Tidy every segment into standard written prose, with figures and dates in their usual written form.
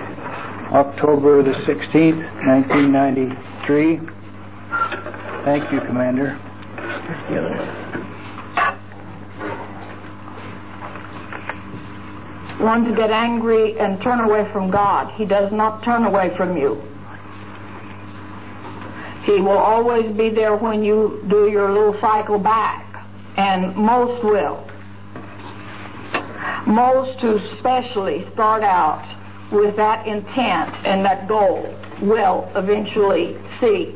October the 16th, 1993. Thank you, Commander. Ones get angry and turn away from God. He does not turn away from you. He will always be there when you do your little cycle back, and most will. Most who especially start out with that intent and that goal will eventually see.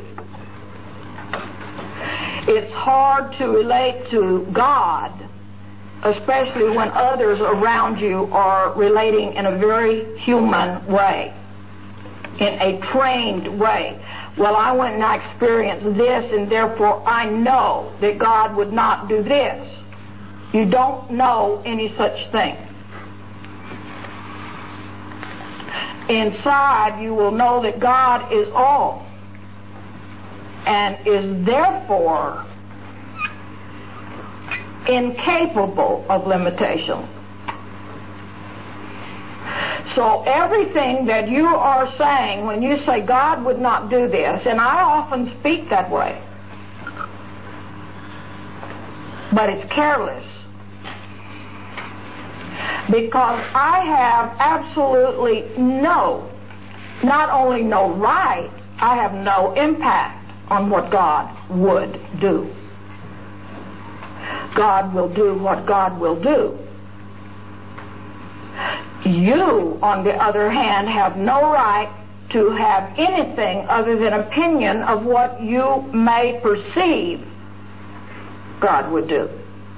It's hard to relate to God, especially when others around you are relating in a very human way, in a trained way. Well, I went and I experienced this, and therefore I know that God would not do this. You don't know any such thing. Inside, you will know that God is all and is therefore incapable of limitation. So everything that you are saying when you say God would not do this, and I often speak that way, but it's careless, because I have absolutely not only no right, I have no impact on what God would do. God will do what God will do. You, on the other hand, have no right to have anything other than opinion of what you may perceive God would do.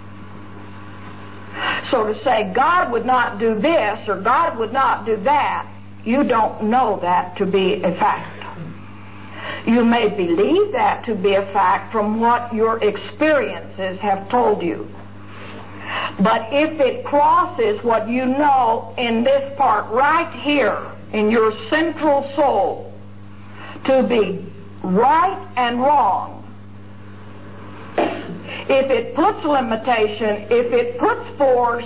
So to say God would not do this or God would not do that, you don't know that to be a fact. You may believe that to be a fact from what your experiences have told you. But if it crosses what you know in this part right here, in your central soul, to be right and wrong, if it puts limitation, if it puts force,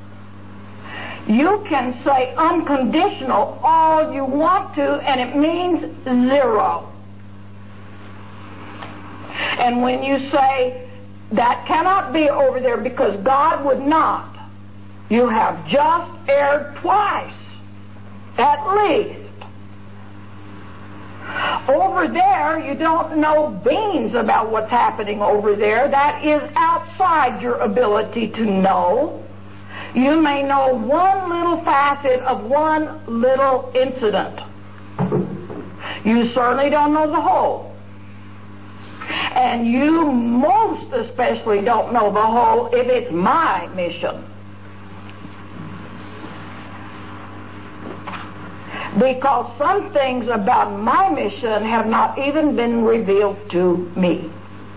you can say unconditional all you want to, and it means zero. And when you say that cannot be over there because God would not, you have just erred twice, at least. Over there, you don't know beans about what's happening over there. That is outside your ability to know. You may know one little facet of one little incident. You certainly don't know the whole. And you most especially don't know the whole if it's my mission. Because some things about my mission have not even been revealed to me.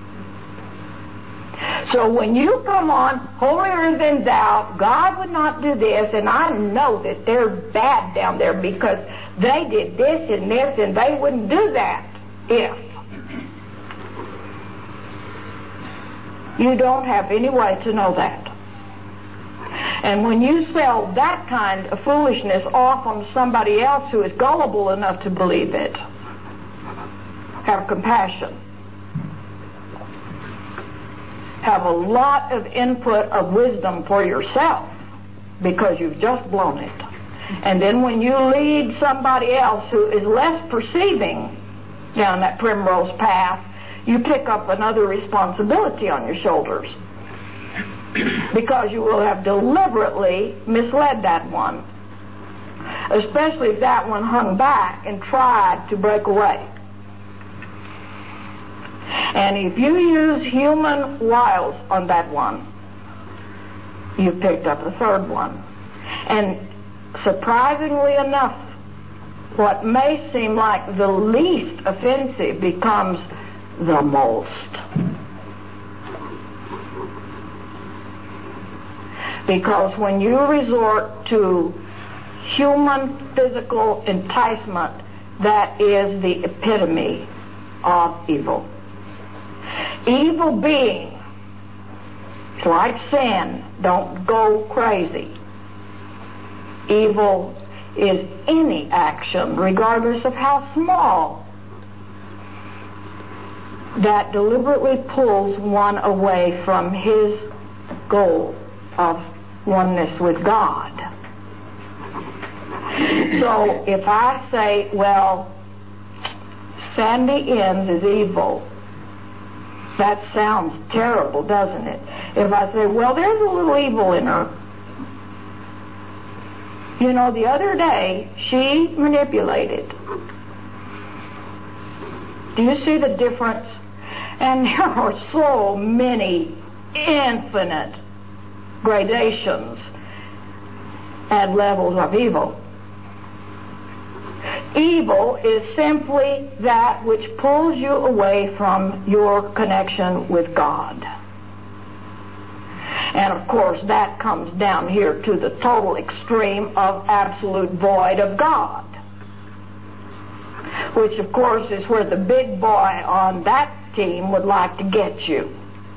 So when you come on holier than thou, God would not do this, and I know that they're bad down there because they did this and this, and they wouldn't do that if. You don't have any way to know that. And when you sell that kind of foolishness off on somebody else who is gullible enough to believe it, have compassion. Have a lot of input of wisdom for yourself, because you've just blown it. And then when you lead somebody else who is less perceiving down that primrose path, you pick up another responsibility on your shoulders, because you will have deliberately misled that one, especially if that one hung back and tried to break away. And if you use human wiles on that one, you picked up a third one. And surprisingly enough, what may seem like the least offensive becomes the most. Because when you resort to human physical enticement, that is the epitome of evil. Evil being, it's like sin, don't go crazy. Evil is any action, regardless of how small, that deliberately pulls one away from his goal of oneness with God. So if I say, well, Sandy Innes is evil, that sounds terrible, doesn't it? If I say, well, there's a little evil in her. You know, the other day, she manipulated. Do you see the difference? And there are so many infinite gradations and levels of evil. Evil is simply that which pulls you away from your connection with God. And of course that comes down here to the total extreme of absolute void of God, which of course is where the big boy on that team would like to get you.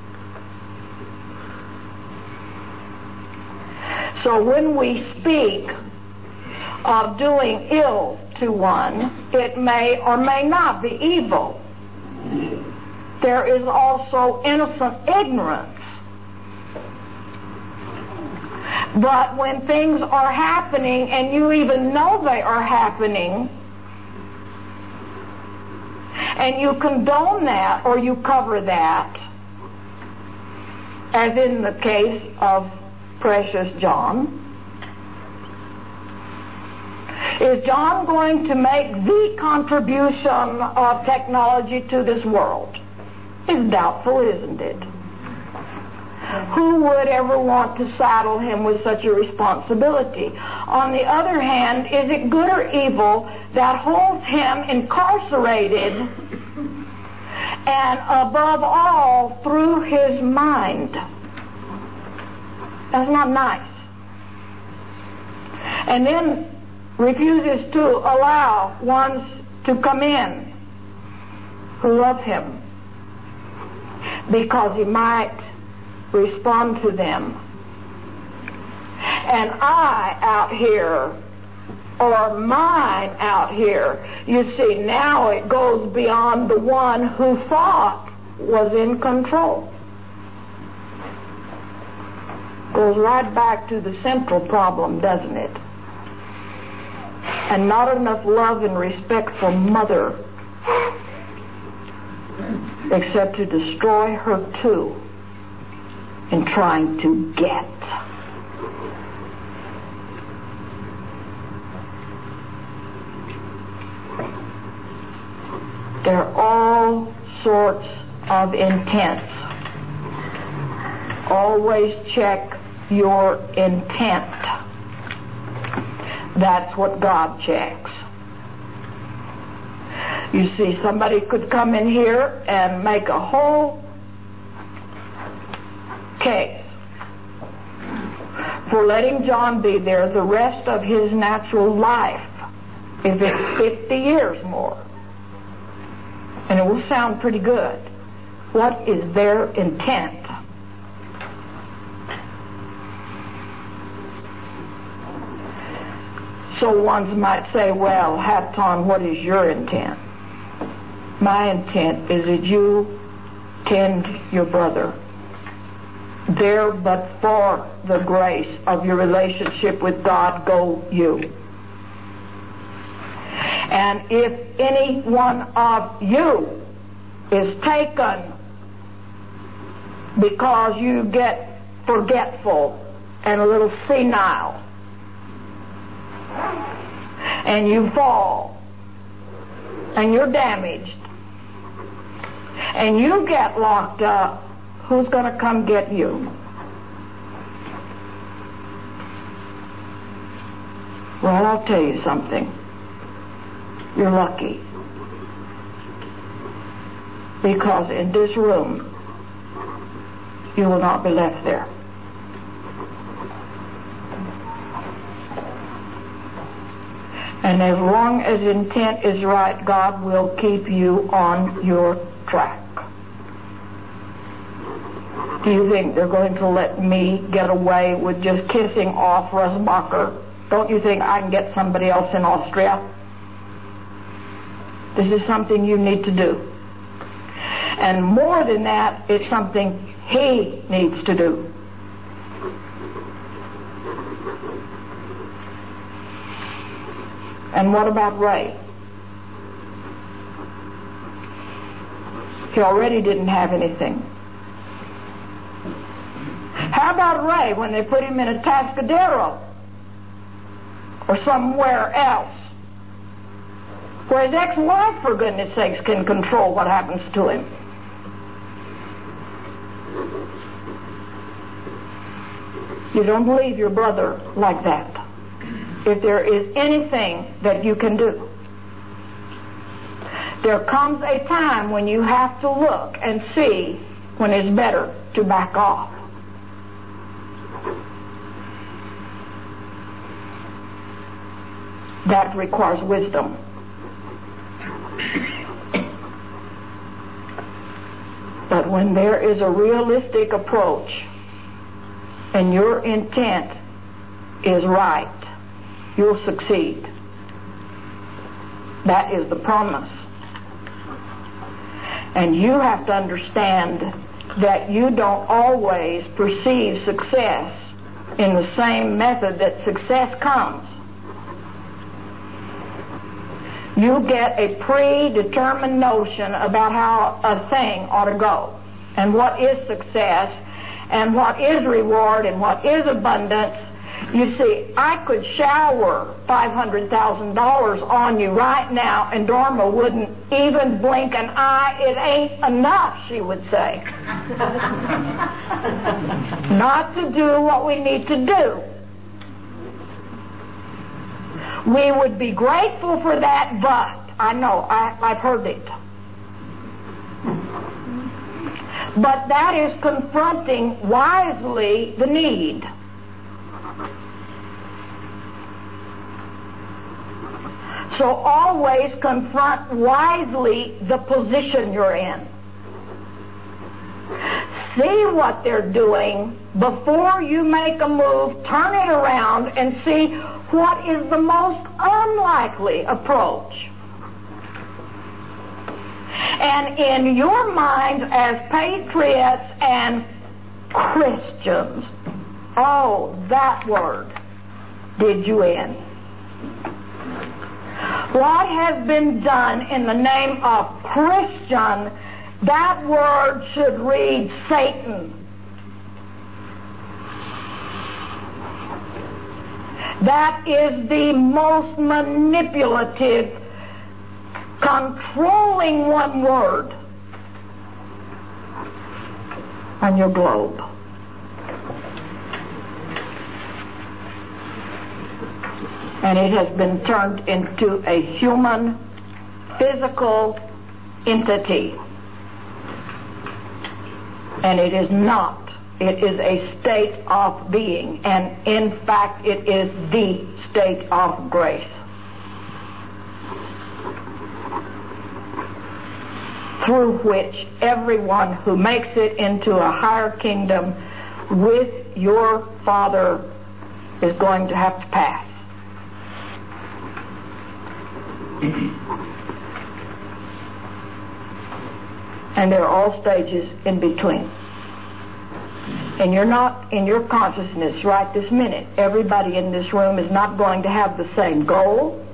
So when we speak of doing ill to one, it may or may not be evil. There is also innocent ignorance. But when things are happening and you even know they are happening, and you condone that or you cover that, as in the case of precious John, is John going to make the contribution of technology to this world? It's doubtful, isn't it? Who would ever want to saddle him with such a responsibility? On the other hand, is it good or evil that holds him incarcerated and above all through his mind? That's not nice. And then refuses to allow ones to come in who love him because he might respond to them. And I out here, or mine out here, you see, now it goes beyond the one who thought was in control. Goes right back to the central problem, doesn't it? And not enough love and respect for Mother, except to destroy her too in trying to get. There are all sorts of intents. Always check your intent. That's what God checks. You see, somebody could come in here and make a whole case for letting John be there the rest of his natural life, if it's 50 years more. And it will sound pretty good. What is their intent? So ones might say, well, Hapton, what is your intent? My intent is that you tend your brother. There but for the grace of your relationship with God go you. And if any one of you is taken because you get forgetful and a little senile, and you fall, and you're damaged, and you get locked up, who's going to come get you? Well, I'll tell you something. You're lucky. Because in this room, you will not be left there. And as long as intent is right, God will keep you on your track. Do you think they're going to let me get away with just kissing off Russ Bacher Don't you think I can get somebody else in Austria? This is something you need to do. And more than that, it's something he needs to do. And what about Ray? He already didn't have anything. How about Ray when they put him in a Atascadero or somewhere else where his ex-wife, for goodness sakes, can control what happens to him? You don't leave your brother like that if there is anything that you can do. There comes a time when you have to look and see when it's better to back off. That requires wisdom. But when there is a realistic approach and your intent is right, you'll succeed. That is the promise. And you have to understand that you don't always perceive success in the same method that success comes. You get a predetermined notion about how a thing ought to go, and what is success, and what is reward, and what is abundance. You see, I could shower $500,000 on you right now, and Dorma wouldn't even blink an eye. It ain't enough, she would say. Not to do what we need to do. We would be grateful for that, but I know, I've heard it. But that is confronting wisely the need. So always confront wisely the position you're in. See what they're doing before you make a move. Turn it around and see what is the most unlikely approach. And in your minds as patriots and Christians, oh, that word did you in. What has been done in the name of Christian, that word should read Satan. That is the most manipulative, controlling one word on your globe. And it has been turned into a human, physical entity. And it is not. It is a state of being, and in fact it is the state of grace. Through which everyone who makes it into a higher kingdom with your Father is going to have to pass. And there are all stages in between. And you're not, in your consciousness right this minute, everybody in this room is not going to have the same goal.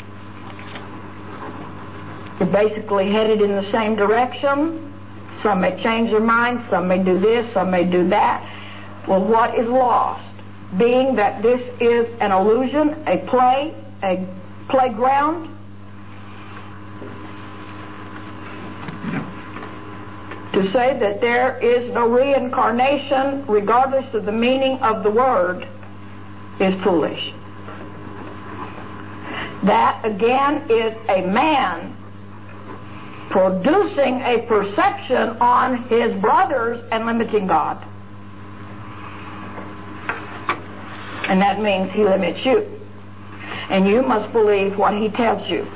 You're basically headed in the same direction. Some may change their minds, some may do this, some may do that. Well, what is lost? Being that this is an illusion, a play, a playground. To say that there is no reincarnation, regardless of the meaning of the word, is foolish. That, again, is a man producing a perception on his brothers and limiting God. And that means he limits you. And you must believe what he tells you.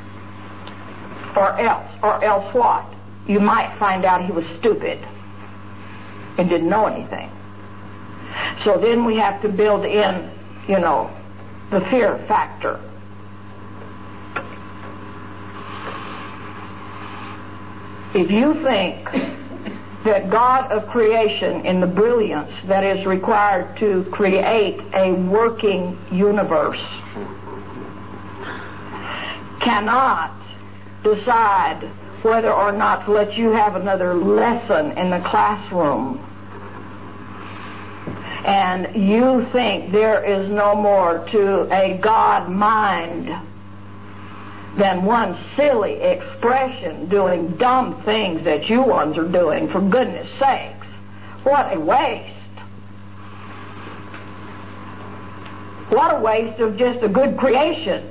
Or else what? You might find out he was stupid and didn't know anything. So then we have to build in, the fear factor. If you think that God of creation, in the brilliance that is required to create a working universe, cannot decide whether or not to let you have another lesson in the classroom, and you think there is no more to a God mind than one silly expression doing dumb things that you ones are doing, for goodness sakes, what a waste. What a waste of just a good creation.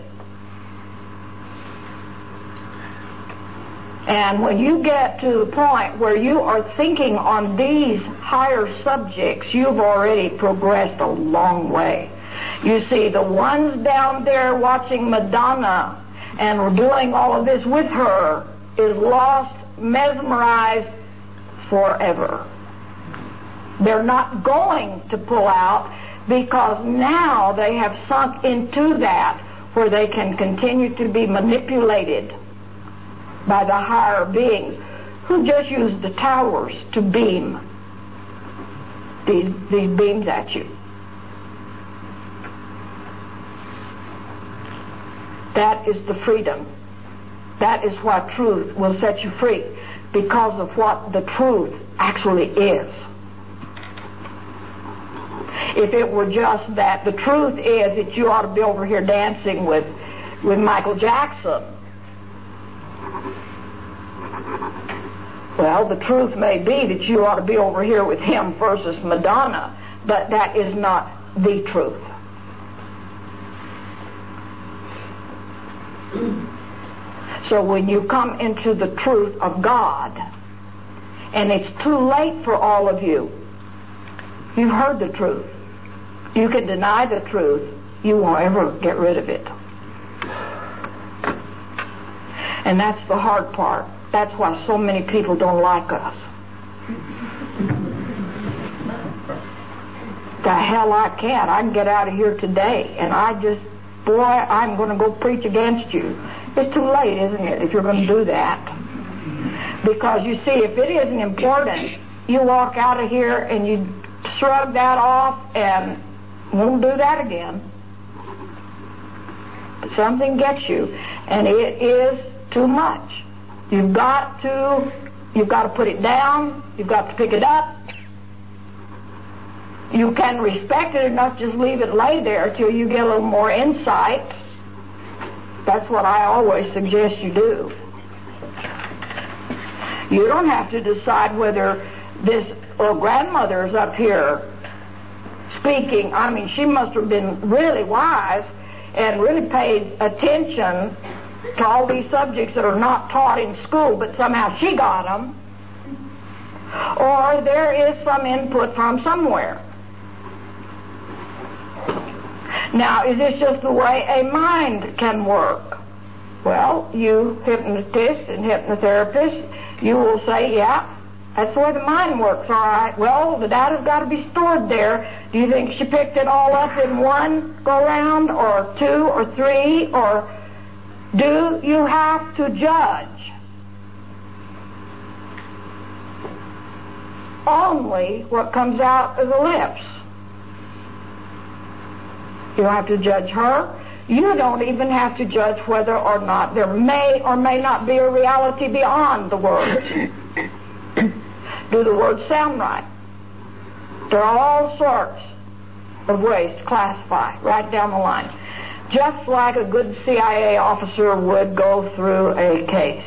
And when you get to the point where you are thinking on these higher subjects, you've already progressed a long way. You see, the ones down there watching Madonna and we're doing all of this with her is lost, mesmerized forever. They're not going to pull out, because now they have sunk into that where they can continue to be manipulated by the higher beings who just use the towers to beam these beams at you. That is the freedom. That is why truth will set you free, because of what the truth actually is. If it were just that the truth is that you ought to be over here dancing with Michael Jackson, well, the truth may be that you ought to be over here with him versus Madonna, but that is not the truth. So when you come into the truth of God, and it's too late for all of you, you've heard the truth. You can deny the truth, you won't ever get rid of it. And that's the hard part. That's why so many people don't like us. The hell I can't. I can get out of here today, and I'm going to go preach against you. It's too late, isn't it, if you're going to do that? Because you see, if it isn't important, you walk out of here and you shrug that off and won't do that again. But something gets you, and it is too much. You've got to put it down. You've got to pick it up. You can respect it enough, just leave it lay there till you get a little more insight. That's what I always suggest you do. You don't have to decide whether this little grandmother is up here speaking. I mean, she must have been really wise and really paid attention to all these subjects that are not taught in school, but somehow she got them. Or there is some input from somewhere. Now, is this just the way a mind can work? Well, you hypnotists and hypnotherapists, you will say, yeah, that's the way the mind works, all right. Well, the data's got to be stored there. Do you think she picked it all up in one go-round, or two, or three, or do you have to judge only what comes out of the lips? You don't have to judge her. You don't even have to judge whether or not there may or may not be a reality beyond the words. Do the words sound right? There are all sorts of ways to classify right down the line. Just like a good CIA officer would go through a case.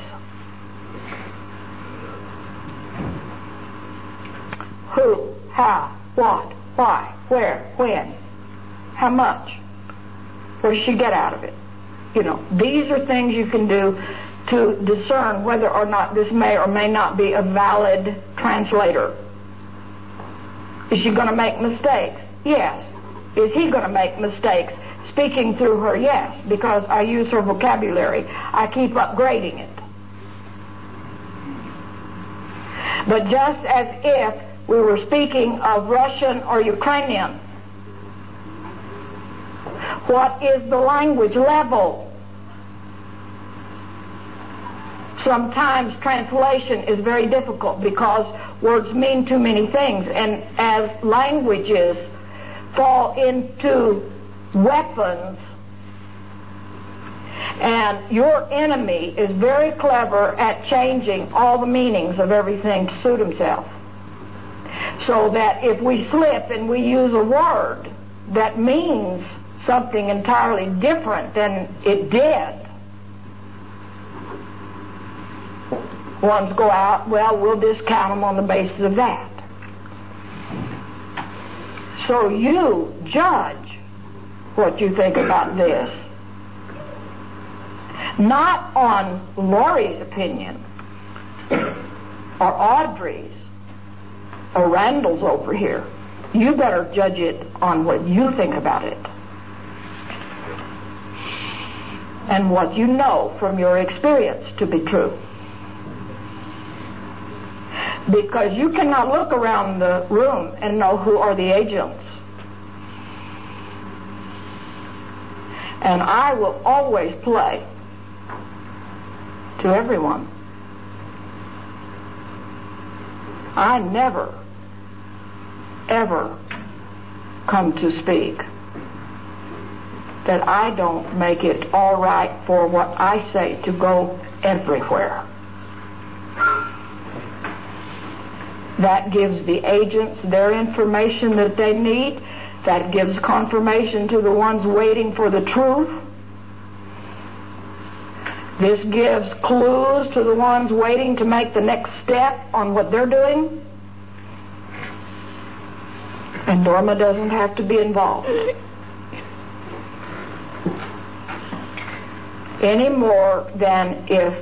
Who, how, what, why, where, when, how much? What does she get out of it? You know, these are things you can do to discern whether or not this may or may not be a valid translator. Is she going to make mistakes? Yes. Is he going to make mistakes? Speaking through her, yes, because I use her vocabulary. I keep upgrading it. But just as if we were speaking of Russian or Ukrainian, What is the language level? Sometimes translation is very difficult because words mean too many things, and as languages fall into weapons, and your enemy is very clever at changing all the meanings of everything to suit himself. So that if we slip and we use a word that means something entirely different than it did, ones go out, well, we'll discount them on the basis of that. So you judge what you think about this, not on Lori's opinion or Audrey's or Randall's over here. You better judge it on what you think about it and what you know from your experience to be true. Because you cannot look around the room and know who are the agents. And I will always play to everyone. I never, ever come to speak that I don't make it all right for what I say to go everywhere. That gives the agents their information that they need. That gives confirmation to the ones waiting for the truth. This gives clues to the ones waiting to make the next step on what they're doing. And Norma doesn't have to be involved any more than if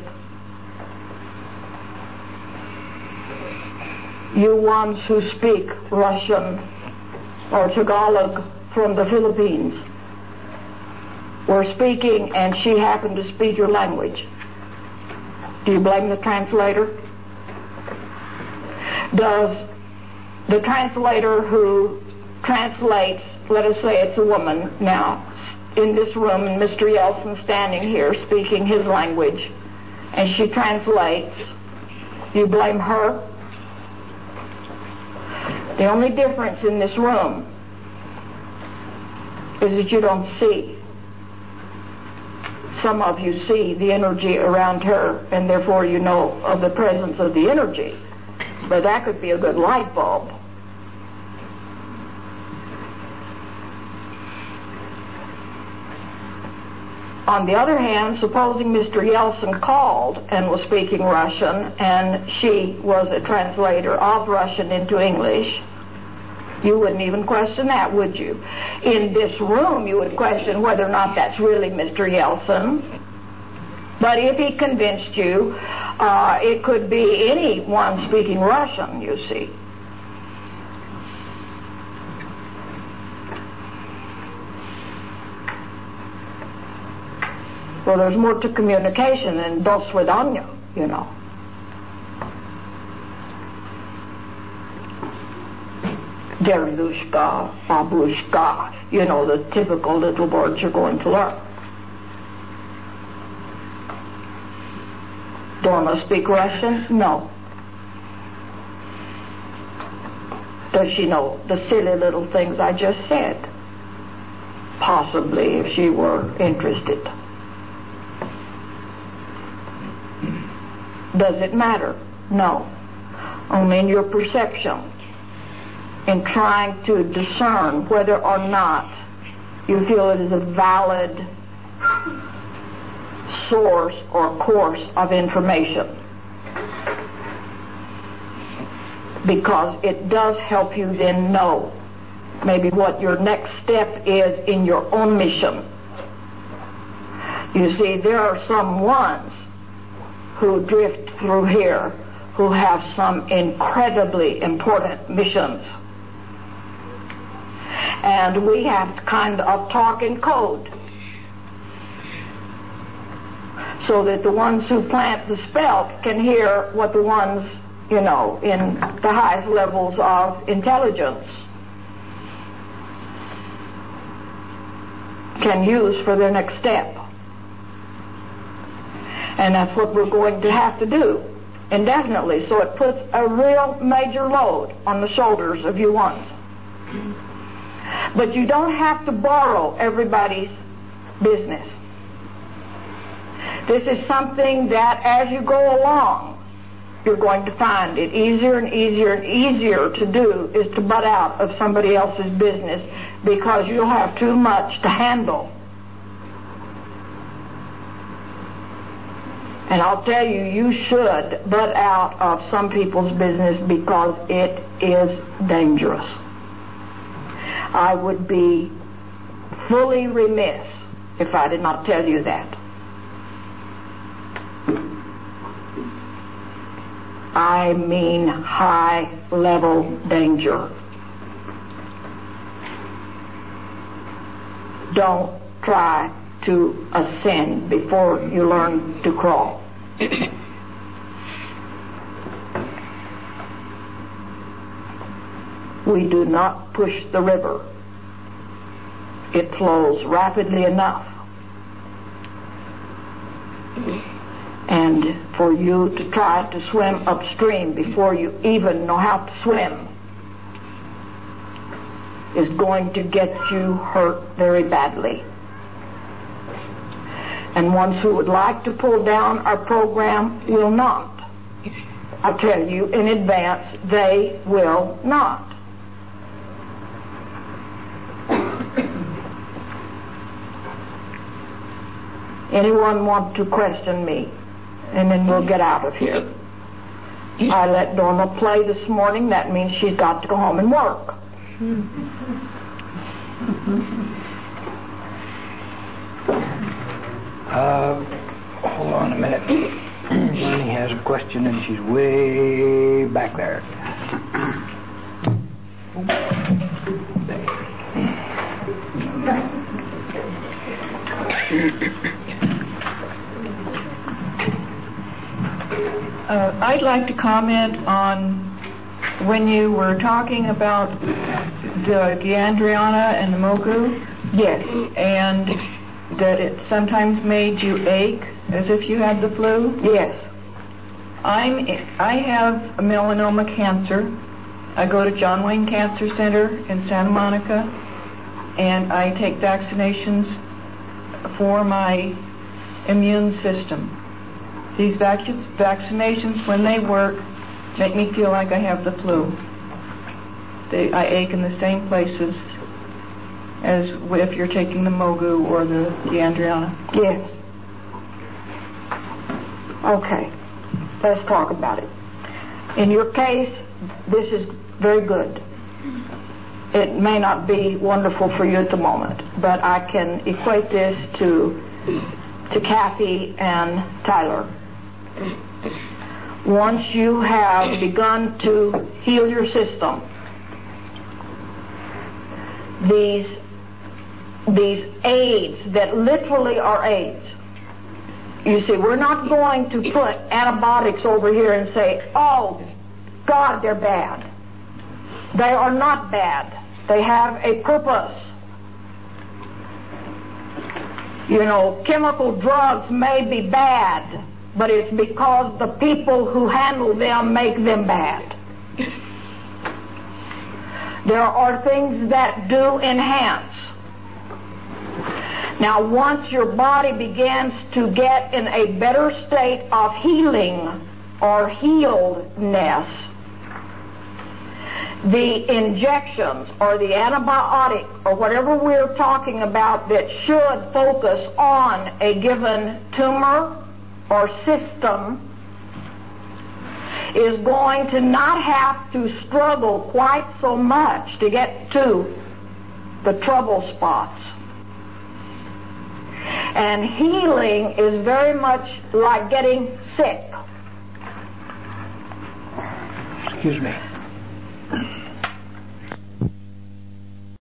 you ones who speak Russian or Tagalog from the Philippines were speaking and she happened to speak your language. Do you blame the translator? Does the translator who translates, let us say it's a woman now, in this room, and Mr. Yeltsin standing here speaking his language, and she translates, do you blame her? The only difference in this room is that you don't see. Some of you see the energy around her, and therefore you know of the presence of the energy. But that could be a good light bulb. On the other hand, supposing Mr. Yeltsin called and was speaking Russian, and she was a translator of Russian into English, you wouldn't even question that, would you? In this room, you would question whether or not that's really Mr. Yeltsin. But if he convinced you, it could be anyone speaking Russian, you see. Well, there's more to communication than do svidaniya, you know. Deryushka, babushka, you know, the typical little words you're going to learn. Dorma speak Russian? No. Does she know the silly little things I just said? Possibly, if she were interested. Does it matter? No. Only in your perception, in trying to discern whether or not you feel it is a valid source or course of information. Because it does help you then know maybe what your next step is in your own mission. You see, there are some ones who drift through here who have some incredibly important missions. And we have to kind of talk in code so that the ones who plant the spell can hear what the ones, you know, in the highest levels of intelligence can use for their next step. And that's what we're going to have to do indefinitely. So it puts a real major load on the shoulders of you ones. But you don't have to borrow everybody's business. This is something that as you go along, you're going to find it easier and easier and easier to do is to butt out of somebody else's business, because you'll have too much to handle. And I'll tell you, you should butt out of some people's business because it is dangerous. I would be fully remiss if I did not tell you that. I mean high-level danger. Don't try to ascend before you learn to crawl. We do not push the river. It flows rapidly enough. And for you to try to swim upstream before you even know how to swim is going to get you hurt very badly. And ones who would like to pull down our program will not. I tell you in advance, they will not. Anyone want to question me? And then we'll get out of here. I let Norma play this morning. That means she's got to go home and work. Hold on a minute. Lonnie has a question and she's way back there. I'd like to comment on when you were talking about the Gandriana and the Mogu. Yes. And that it sometimes made you ache as if you had the flu. Yes. I have a melanoma cancer. I go to John Wayne Cancer Center in Santa Monica, and I take vaccinations for my immune system. These vaccinations, when they work, make me feel like I have the flu. I ache in the same places as if you're taking the Mogu or the Gandriana. Yes. Okay. Let's talk about it. In your case, this is very good. It may not be wonderful for you at the moment, but I can equate this to Kathy and Tyler. Once you have begun to heal your system, these aids that literally are aids. You see, we're not going to put antibiotics over here and say, oh, God, they're bad. They are not bad. They have a purpose. You know, chemical drugs may be bad, but it's because the people who handle them make them bad. There are things that do enhance. Now, once your body begins to get in a better state of healing or healedness, the injections or the antibiotic or whatever we're talking about that should focus on a given tumor or system is going to not have to struggle quite so much to get to the trouble spots. And healing is very much like getting sick. Excuse me.